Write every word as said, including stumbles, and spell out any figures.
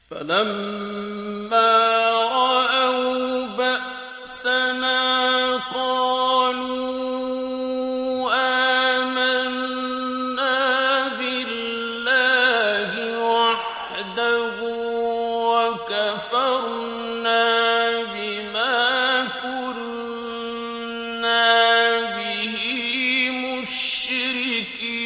فَلَمَّا رَأَوْا بَأْسَنَا قَالُوا آمَنَّا بِاللَّهِ وَحْدَهُ وَكَفَرْنَا بِمَا كُنَّا بِهِ مُشْرِكِينَ.